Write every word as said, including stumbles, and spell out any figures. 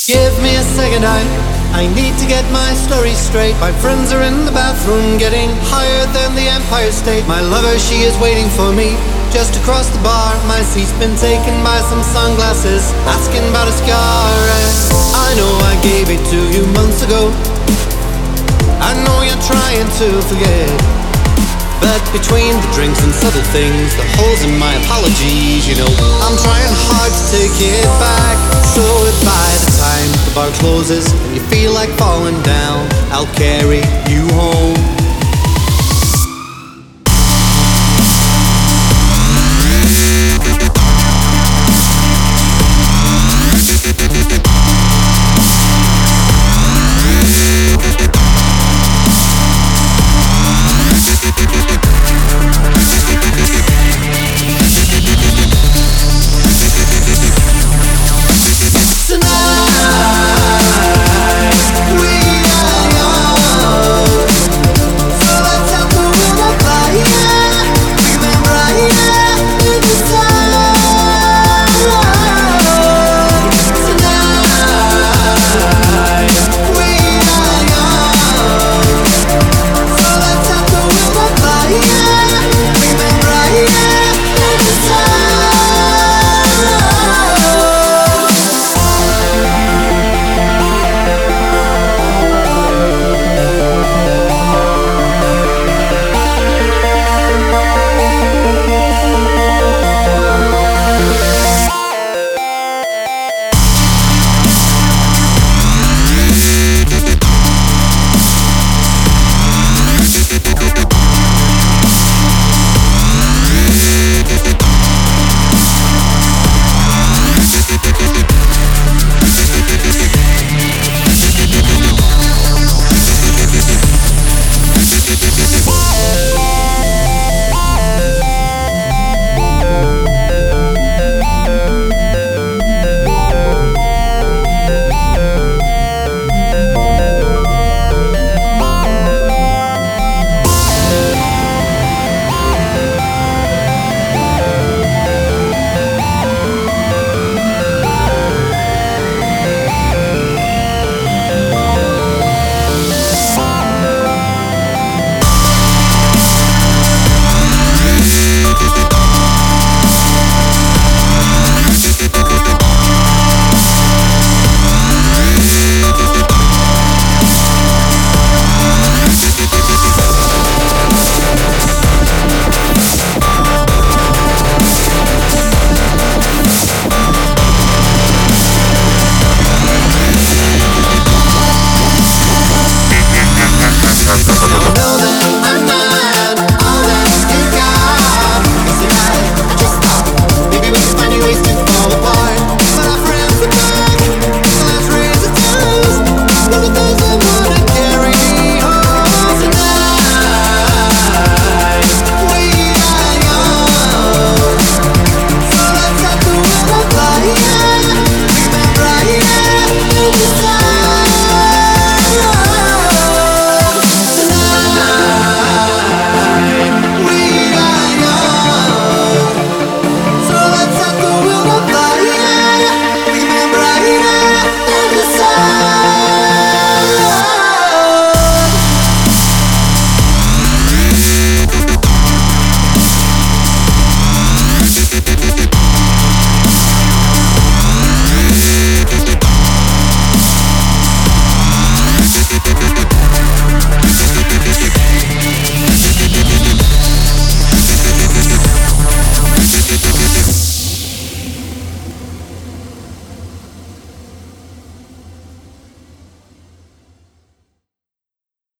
Give me a second, I I need to get my story straight. My friends are in the bathroom getting higher than the Empire State. My lover, she is waiting for me just across the bar. My seat's been taken by some sunglasses asking about a scar. And I know I gave it to you months ago. I know you're trying to forget, but between the drinks and subtle things, the holes in my apologies, you know, I'm trying hard to take it back. So if by the time the bar closes and you feel like falling down, I'll carry you home.